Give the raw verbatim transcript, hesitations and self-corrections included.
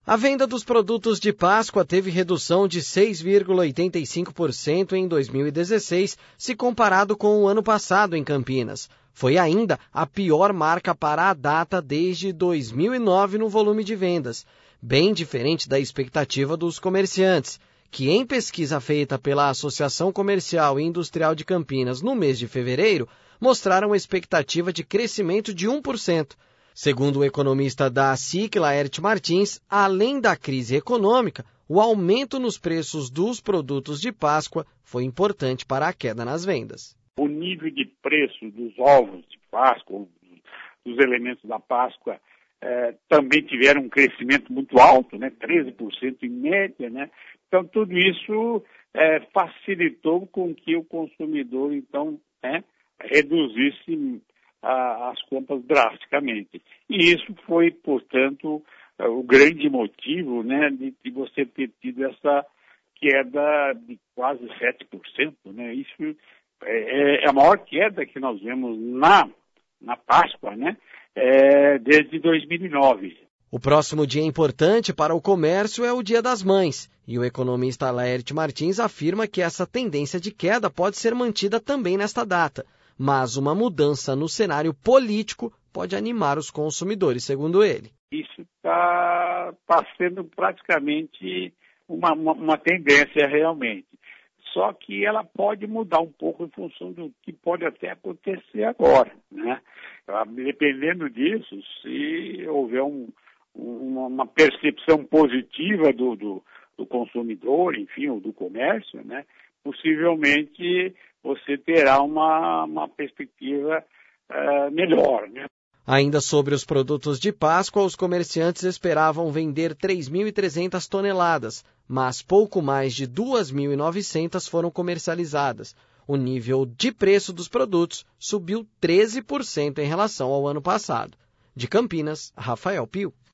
A venda dos produtos de Páscoa teve redução de seis vírgula oitenta e cinco por cento em dois mil e dezesseis, se comparado com o ano passado em Campinas. Foi ainda a pior marca para a data desde dois mil e nove no volume de vendas, bem diferente da expectativa dos comerciantes, que em pesquisa feita pela Associação Comercial e Industrial de Campinas no mês de fevereiro, mostraram a expectativa de crescimento de um por cento. Segundo o economista da S I C, Laerte Martins, além da crise econômica, o aumento nos preços dos produtos de Páscoa foi importante para a queda nas vendas. O nível de preço dos ovos de Páscoa, dos elementos da Páscoa, eh, também tiveram um crescimento muito alto, né, treze por cento em média, né? Então tudo isso eh, facilitou com que o consumidor, então, né, reduzisse as compras drasticamente. E isso foi, portanto, o grande motivo, né, de, de você ter tido essa queda de quase sete por cento. Né? Isso é, é a maior queda que nós vemos na, na Páscoa, né, é, desde dois mil e nove. O próximo dia importante para o comércio é o Dia das Mães, e o economista Laerte Martins afirma que essa tendência de queda pode ser mantida também nesta data. Mas uma mudança no cenário político pode animar os consumidores, segundo ele. Isso está tá sendo praticamente uma, uma, uma tendência realmente. Só que ela pode mudar um pouco em função do que pode até acontecer agora, né? Dependendo disso, se houver um, uma, uma percepção positiva do, do, do consumidor, enfim, ou do comércio, né? Possivelmente você terá uma, uma perspectiva uh, melhor, né? Ainda sobre os produtos de Páscoa, os comerciantes esperavam vender três mil e trezentas toneladas, mas pouco mais de duas mil e novecentas foram comercializadas. O nível de preço dos produtos subiu treze por cento em relação ao ano passado. De Campinas, Rafael Pio.